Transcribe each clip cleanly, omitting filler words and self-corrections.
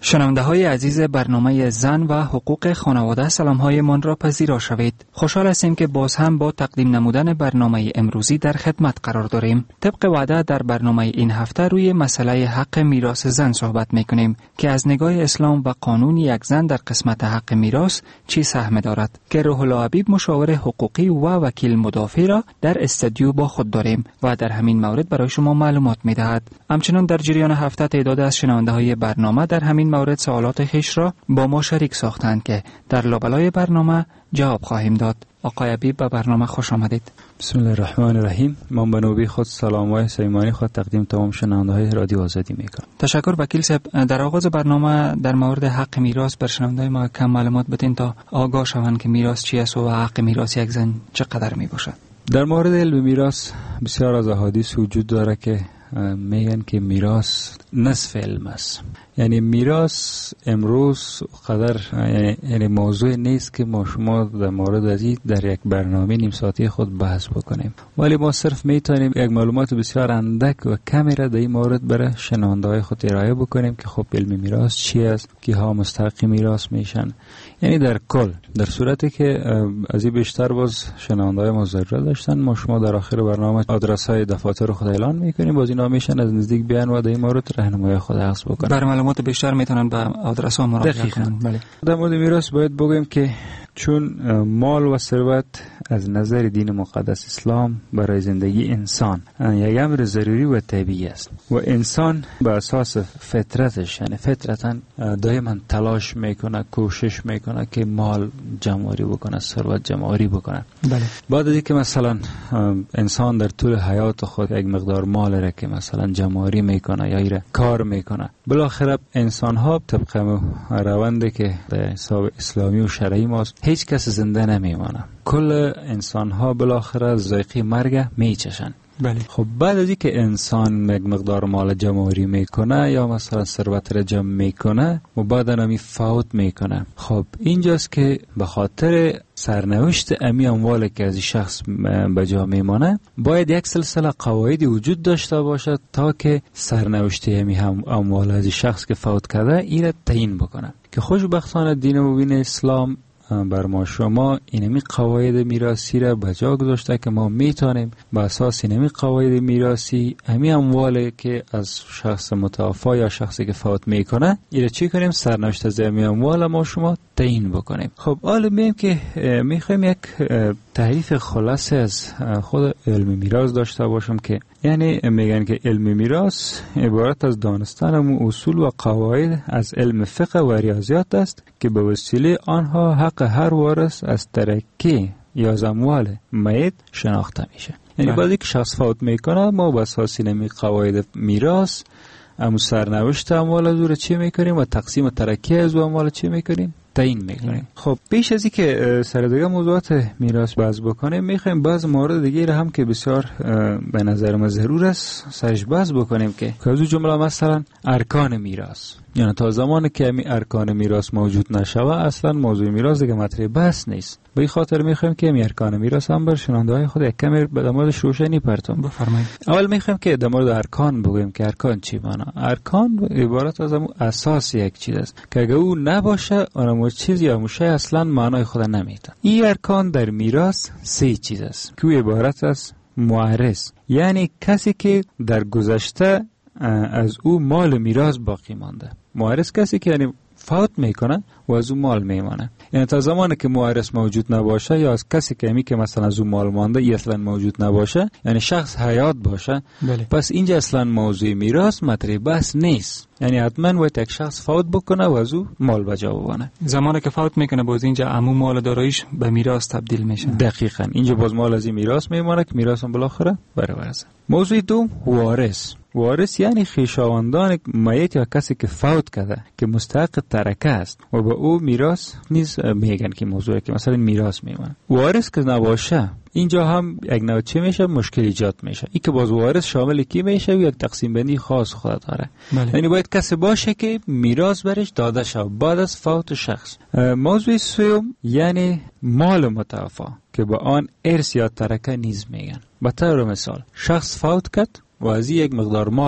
شنونده های عزیز برنامه زن و حقوق خانواده، سلام های من را پذیرا شوید. خوشحال هستیم که باز هم با تقدیم نمودن برنامه امروزی در خدمت قرار داریم. طبق وعده در برنامه این هفته روی مسئله حق میراث زن صحبت میکنیم که از نگاه اسلام و قانون یک زن در قسمت حق میراث چی سهم دارد، که روح الله حبیب مشاور حقوقی و وکیل مدافع را در استودیو با خود داریم و در همین مورد برای شما معلومات میدهد. همچنین در جریان هفته تعداد از شنونده های برنامه در همین مورد سوالات خویش را با ما شریک ساختند که در لابلای برنامه جواب خواهیم داد. آقای حبیب به برنامه خوش آمدید. بسم الله الرحمن الرحیم. من به نوبه خود سلام و صمیمانه خود تقدیم تمام شنونده های رادیو آزادی میکنم. تشکر وکیل صاحب. در آغاز برنامه در مورد حق میراث بر شنونده ما کم معلومات بدین تا آگاه شوند که میراث چی است و حق میراث یک زن چقدر می باشد. در مورد علم میراث بسیار از احادیث وجود داره که میگن که میراث نصف علم است. یعنی میراث امروز قدر یعنی موضوع نیست که ما شما در مورد ازی در یک برنامه نیم ساعتی خود بحث بکنیم، ولی ما صرف میتونیم یک معلومات بسیار اندک و کمی را در این مورد برای شنونده‌های خود ارائه بکنیم که خب علم میراث چی است، کیها مستحق میراث میشن. یعنی در کل در صورتی که از این بیشتر باز شنونده‌های ما ضرورت داشتن، ما شما در آخر برنامه آدرس‌های دفاتر خود اعلان میکنیم، باز اینا میشن از نزدیک بیان و در این مورد راهنمایی خود عکس بکنن. بر معلومات بیشتر میتونن به آدرس ها مراجعه کنن. بله. در مورد میراث باید بگویم که چون مال و ثروت از نظر دین مقدس اسلام برای زندگی انسان یک امر ضروری و طبیعی است و انسان به اساس فطرتش یعنی فطرتاً دائما تلاش میکنه، کوشش میکنه که مال جمع‌آوری بکنه، ثروت جمع‌آوری بکنه. بله. بعد از اینکه مثلا انسان در طول حیات خود یک مقدار مال را که مثلا جمع‌آوری میکنه یا ایره کار میکنه، بالاخره انسان ها طبق روندی که در حساب اسلامی و شرعی ماست هیچ کس زنده نمیمانه. کل انسان ها بالاخره ذائقه مرگ میچشن. بله. خب بعد از اینکه انسان یک مقدار مال جمع‌آوری میکنه یا مثلا ثروت را جمع میکنه و بعد نمی فوت میکنه، خب اینجاست که به خاطر سرنوشت امی اموالی که از شخص به جا میمانه باید یک سلسله قواعدی وجود داشته باشد تا که سرنوشت امی اموال از شخص که فوت کرده این را تعیین بکنه، که خوشبختانه دین مبین اسلام بر ما شما اینمی قواعد میراثی را بجا گذاشته که ما میتونیم به اساس اینمی قواعد میراثی امی اموالی که از شخص متوفی یا شخصی که فوت میکنه ایره چی کنیم؟ سرنوشت از امی اموال ما شما تعیین بکنیم. خب حالا میگیم که میخوایم یک تعریف خلاصه از خود علم میراث داشته باشم که یعنی میگن که علم میراث عبارت از دانستن اصول و قواعد از علم فقه و ریاضیات است که به وسیله آنها حق هر وارث از ترکه یا از اموال میت شناخته میشه. یعنی بعد که شخص فوت میکنه ما به اساس این قواعد میراث سرنوشت اموال از او را چی میکنیم و تقسیم ترکه از اموال چی میکنیم؟ تعیین میکنیم. خب پیش از اینکه سر دیگه موضوعات میراث بحث بکنیم میخوایم بعض موارد دیگه را هم که بسیار به نظر ما ضرور است سرش بحث بکنیم که از اون جمله مثلا ارکان میراث. یعنی تا زمانی که همین ارکان میراث موجود نشوه اصلا موضوع میراث دیگه مطرح بحث نیست. به این خاطر میخوایم که همین ارکان میراث هم بر شنونده‌های خود یک کمی به موردش روشنی پرتم. بفرمایید. اول میخوایم که در مورد ارکان بگویم که ارکان چی معنی؟ ارکان عبارت از اساس یک چیز است که اگه او نباشه اون چیز یا موشه اصلا معنای خود نمیده. این ارکان در میراث سه چیز است که عبارت از موارث، یعنی کسی که در گذشته از او مال میراث باقی مانده. موارث کسی که یعنی فوت میکنه و از او مال میمانه. یعنی تا زمانی که موارث موجود نباشه یا از کسی که که مثلا از او مال مانده ای اصلا موجود نباشه، یعنی شخص حیات باشه، بله. پس اینجا اصلا موضوع میراث مطرح بحث نیست. یعنی حتما باید یک شخص فوت بکنه و از او مال به جا ببره. زمانی که فوت میکنه باز اینجا عموم مال داراییش به میراث تبدیل میشه. دقیقاً اینجا باز مال از این میراث میمونه که میراث هم بالاخره برابرسه. موضوع دوم وارث. وارث یعنی خویشاوندان میت یا کسی که فوت کرده که مستحق ترکه است و به او میراث نیز میگن که موضوعی که مثلا میراث میمونه. وارث که نباشه اینجا هم یک نوع چه میشه؟ مشکل ایجاد میشه. این که باز وارث شامل کی میشه و یک تقسیم بندی خاص خود داره. یعنی باید کسی باشه که میراث برش داده شود بعد از فوت شخص. موضوع سوم یعنی مال متوفی که با آن ارث یا ترکه نیز میگن. به طور مثال شخص فوت کرد و از یک مقدار مال ماند.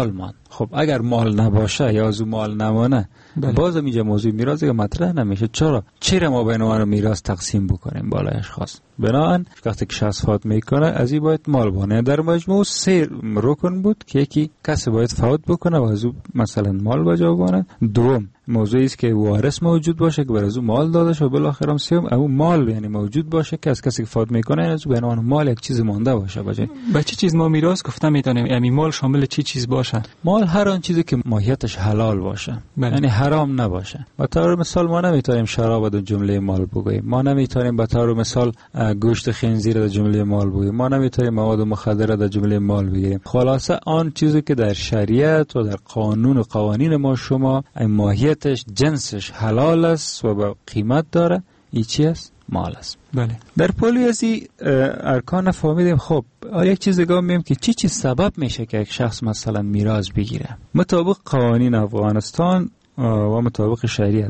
خب اگر مال نباشه یا از مال نمانه، باز اینجا موضوع میراث که مطرح نمیشه. چرا ما بین ما میراث تقسیم بکنیم بالای اشخاص؟ بنابراین وقتی که شخص فوت میکنه از این باید مال بانه. در مجموع 3 رکن بود که یکی کسی باید فوت بکنه و از او مثلا مال بجا بانه، دوم موضوعی است که وارث موجود باشه که بر از او مال داده شه، و بالاخره هم سوم او مال یعنی موجود باشه که از کسی که فوت میکنه از بین آن مال یک چیز مانده باشه. با چه چیز ما میراث گفتم میتونیم؟ یعنی مال شامل چی چیز باشه؟ مال هر آن چیزی که ماهیتش حلال باشه، یعنی حرام نباشه. به طور مثال ما نمیتونیم شراب در جمله مال بگوییم، ما نمیتونیم به طور مثال گوشت خنزیر در جمله مال بگوییم، ما نمیتونیم مواد مخدر در جمله مال بگیریم. خلاصه آن چیزی که در شریعت و در قانون و قوانین ما شما ماهیتش جنسش حلال است و با قیمت داره، این چی است؟ مال است. بله. در پولی از این ارکان فهمیدیم. خب یک چیز دیگه میگم که چی سبب میشه که یک شخص مثلا میراث بگیره. مطابق قوانین افغانستان و مطابق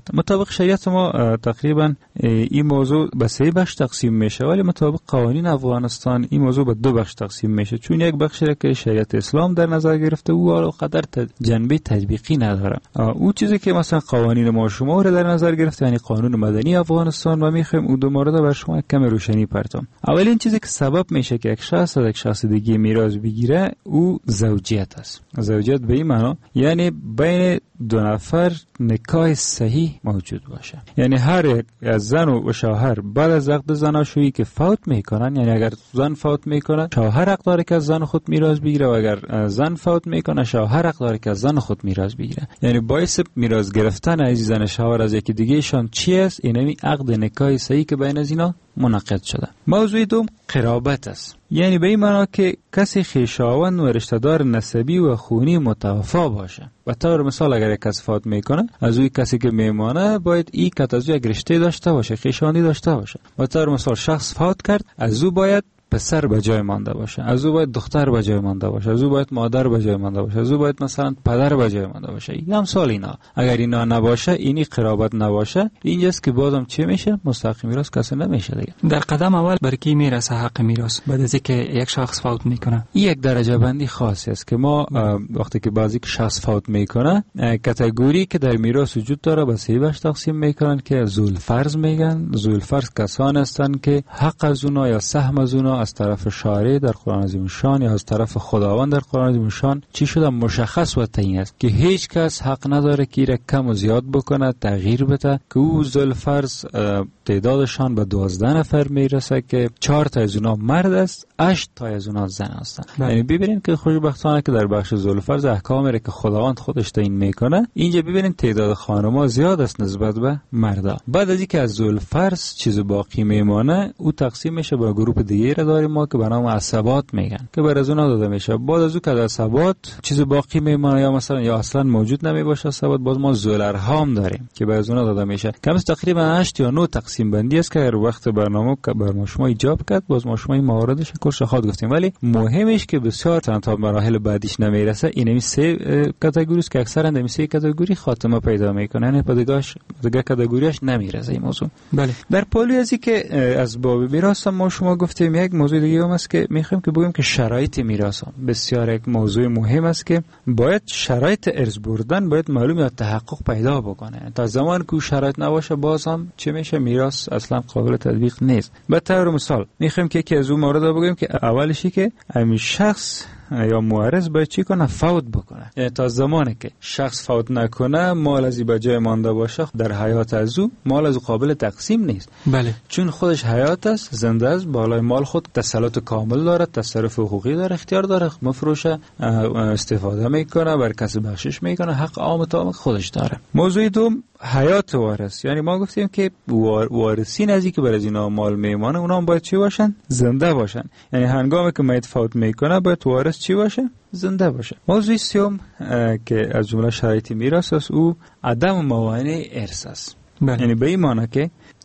شریعت ما تقریبا این موضوع به 3 بخش تقسیم میشه، ولی مطابق قوانین افغانستان این موضوع به 2 بخش تقسیم میشه، چون یک بخش را که شریعت اسلام در نظر گرفته او قدر جنبه تطبیقی نداره. او چیزی که مثلا قوانین ما شما را در نظر گرفته یعنی قانون مدنی افغانستان، و میخوایم او 2 مورد بر شما کم روشنی پرتم. اولین چیزی که سبب میشه که یک شخص از یک شخص دیگه میراث بگیره او زوجیت است. زوجیت به این معنی یعنی بین 2 نفر نکاح صحیح موجود باشه، یعنی هر یک از زن و شوهر بعد از عقد زناشویی که فوت میکنن، یعنی اگر زن فوت میکنه شوهر حق داره که از زن خود میراث بگیره، و اگر زن فوت میکنه شوهر حق داره که از زن خود میراث بگیره. یعنی باعث میراث گرفتن از زن شوهر از یکی دیگه شان چی است؟ اینمی عقد نکاح صحیح که بین از اینا منعقد شده. موضوع دوم قرابت است، یعنی به این معنی که کسی خویشاوند و رشته‌دار نسبی و خونی متوافا باشه. به طور مثال اگر یک کس فوت میکنه از اون کسی که میمانه باید این کس از یک رشته داشته باشه، خویشاوندی داشته باشه. به طور مثال شخص فوت کرد از او باید پسر به جای مانده باشه، از او باید دختر به جای مانده باشه، از او باید مادر به جای مانده باشه، از او باید مثلا پدر به جای مانده باشه. این امثال اینا. اگر اینا نباشه، اینی قرابت نباشه، اینجاست که بازم چی میشه؟ مستحق میراث کسی نمیشه دیگه. در قدم اول بر کی میرسه حق میراث بعد از اینکه یک شخص فوت میکنه؟ این یک درجه بندی خاصی است که ما وقتی که بعضی که شخص فوت میکنه کاتگوری که در میراث وجود داره به 3 بخش تقسیم میکنن که ذوالفرض میگن. ذوالفرض کسان هستند که حق از اونها یا سهم از اونها از طرف شارع در قرآن عظیم شان یا از طرف خداوند در قرآن عظیم شان چی شده مشخص و تعیین است که هیچ کس حق نداره که را کم و زیاد بکنه، تغییر بده، که او ذوالفرض تعدادشان به 12 نفر میرسه که 4 تا از اونها مرد است، 8 تا از اونها زن هستند. یعنی ببینیم که خوشبختانه که در بخش ذوالفرض احکامی را که خداوند خودش تعیین میکنه اینجا ببینیم تعداد خانم‌ها زیاد است نسبت به مردا. بعد از اینکه از ذوالفرض چیز باقی میمونه او تقسیم میشه به گروه دیگه را داریم ما که به نام عصبات میگن که بر از اونها داده میشه. بعد از اون که عصبات چیز باقی میمونه یا مثلا یا اصلا موجود نمیباشه عصبات، باز ما ذوالارحام داریم که بر از اونها داده میشه. کم تقریبا 8 یا 9 تقسیم بندی است که هر وقت برنامه که بر شما ایجاب کرد باز ما شما این مواردش کوشش گفتیم، ولی مهمش که بسیار تا مراحل بعدیش نمیرسه. اینمی 3 کاتگوری است که اکثرا در 3 کاتگوری خاتمه پیدا میکنه، یعنی دیگه کاتگوریش نمیرسه این موضوع. بله. در پولی ازی که از باب میراث ما شما گفتیم یک موضوع دیگه هم است که میخوایم که بگیم که شرایط میراث بسیار یک موضوع مهم است که باید شرایط ارث بردن باید معلوم یا تحقق پیدا بکنه. تا زمان که شرایط نباشه باز هم چه میشه؟ میراث اصلا قابل تطبیق نیست. به طور مثال میخوایم که یکی از اون موارد بگیم که اولشی که همین شخص یا موارث باید چی کنه؟ فوت بکنه. یعنی تا زمانی که شخص فوت نکنه مال از به جای مانده باشه در حیات از او مال از قابل تقسیم نیست. بله. چون خودش حیات است، زنده است، بالای مال خود تسلط کامل داره، تصرف حقوقی داره، اختیار داره، مفروشه، استفاده میکنه، بر کسی بخشش میکنه، حق عام تام خودش داره. موضوع دوم حیات وارث، یعنی ما گفتیم که وارثین ازی که برای اینا مال میمانه اونا هم باید چی باشن؟ زنده باشن. یعنی هنگامی که میت فوت میکنه باید وارث چی باشه؟ زنده باشه. موضوع سوم که از جمله شرایط میراث است او عدم موانع ارث است. یعنی به این معنی که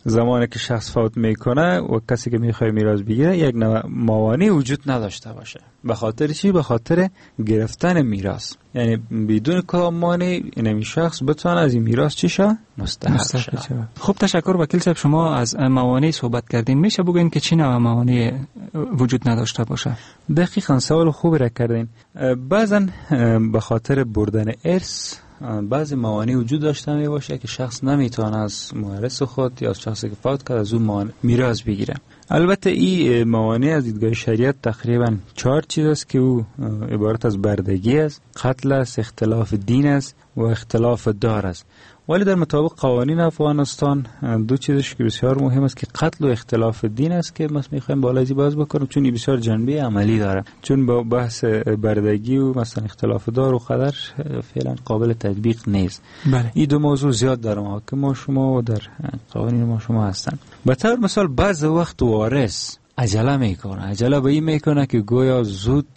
زمانی که شخص فوت میکنه و کسی که میخواد میراث بگیره یک موانع وجود نداشته باشه. به خاطر چی؟ به خاطر گرفتن میراث. یعنی بدون کدام مانع این شخص بتونه از این میراث چی شه؟ مستحق شه. خب تشکر وکیل صاحب. شما از موانع صحبت کردین، میشه بگین که چی نوع موانع وجود نداشته باشه؟ دقیقاً سوال خوبی را کردین. بعضن به خاطر بردن ارث بعضی موانع وجود داشته می باشه که شخص نمیتونه از موارث خود یا از شخصی که فوت کرد از اون میراث بگیره. البته این موانع از دیدگاه شریعت تقریبا 4 چیز است که او عبارت از بردگی است، قتل است، اختلاف دین است و اختلاف دار است. ولی در مطابق قوانین افغانستان 2 چیزش که بسیار مهم است که قتل و اختلاف دین است که ما میخوایم بالا ازی باز بکنم، چون این بسیار جنبه عملی داره. چون با بحث بردگی و مثلا اختلاف دار و قدر فعلا قابل تطبیق نیست. بله. این 2 موضوع زیاد در محاکم ما شما و در قوانین ما شما هستن. به طور مثال بعض وقت وارث عجله میکنه. عجله به این میکنه که گویا زود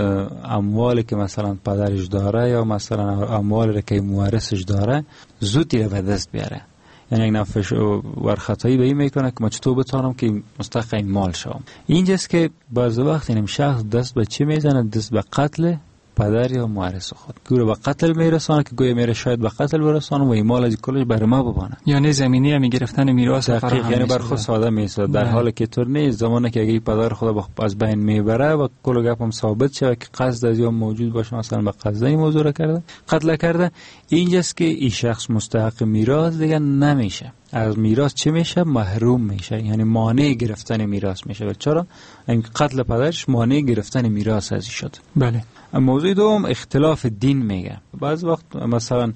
اموالی که مثلا پدرش داره یا مثلا اموالی که موارثش داره زود رو به دست بیاره. یعنی یک نفش ورخطایی به این میکنه که ما چطور بتونم که مستحق این مال شوم. اینجاست که بعض وقت این شخص دست به چی میزنه؟ دست به قتل پدر یا موارث خود. گویا به قتل میرسانه که گویا میره شاید به قتل برسانه و این مال از کلش بر ما ببانه. یعنی زمینی هم گرفتن میراث فراهم، یعنی بر خود ساده میسازه، در حالی که طور نیست. زمانی که اگه پدر خود از بین میبره و کل گپ هم ثابت شه که قصد از یا موجود باشه، مثلا به قصد این موضوع را کرده، قتل کرده، اینجاست که این شخص مستحق میراث دیگه نمیشه. از میراث چه میشه؟ محروم میشه، یعنی مانع گرفتن میراث میشه. چرا؟ این قتل پدرش مانع گرفتن میراث ازی شد. بله. موضوع دوم اختلاف دین میگه. بعض وقت مثلا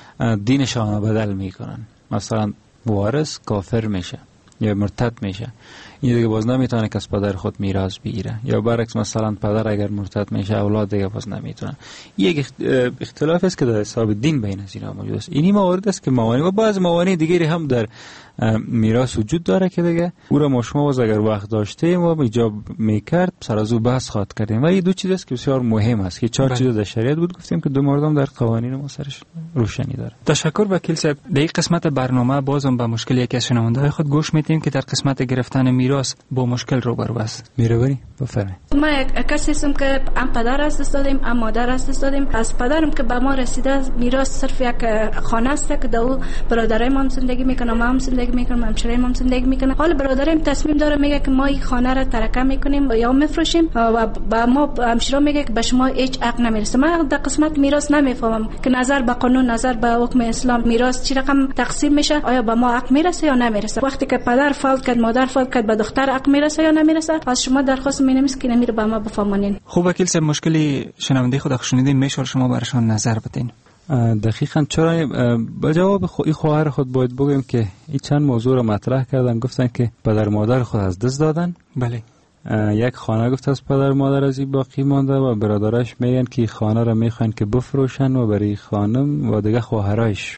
دینشان بدل میکنن، مثلا وارث کافر میشه یا مرتد میشه، این دیگه باز نمیتونه که از پدر خود میراث بگیره. یا برعکس مثلا پدر اگر مرتد میشه اولاد دیگه باز نمیتونه. یک اختلاف است که در حساب دین بین از اینا موجود است. اینی موارد است که موانع و بعض موانع دیگری هم در میراث وجود داره که دیگه او را ما شما باز اگر وقت داشتیم و ایجاب میکرد سر از او بحث خواهد کردیم. و این 2 چیز است که بسیار مهم است که 4 چیز در شریعت بود گفتیم که 2 موردم در قوانین ما سرش روشنی داره. تشکر وکیل صاحب. در این قسمت برنامه بازم به مشکل یکی از شنونده‌های خود گوش میدیم که در قسمت گرفتن میراث با مشکل روبرو است. میروانی بفرمایید. ما یک کسی هستم که هم پدر از دست دادیم هم مادر از دست دادیم. از پدرم که به ما رسیده میراث صرف یک خانه است که دو برادرای ما زندگی میکنه، ما هم زندگی میکنم، همسرای ما زندگی میکنه. حالا برادرم تصمیم داره میگه که ما این خانه را ترکه میکنیم یا میفروشیم و با ما همسرا میگه که به شما هیچ حق نمیرسه. من در قسمت میراث نمیفهمم که نظر به قانون، نظر به حکم اسلام میراث چی رقم تقسیم میشه، آیا به ما حق میرسه یا نمیرسه. وقتی که پدر فوت کرد، مادر فوت کرد، به دختر حق میرسه یا نمیرسه؟ از شما درخواست می‌کنم که نمیره به ما بفهمونین. خوب وکیل صاحب، مشکلی شنونده خود شنیدین، میشه شما براشون نظر بدین؟ دقیقاً. چرا با جواب خواهر خود باید بگیم که این چند موضوع رو مطرح کردن. گفتن که پدر مادر خود از دست دادن. بله. یک خانه گفت از پدر مادر از این باقی مانده و برادرش میگن که خانه رو میخوان که بفروشن و برای خانم و دیگه خواهرایش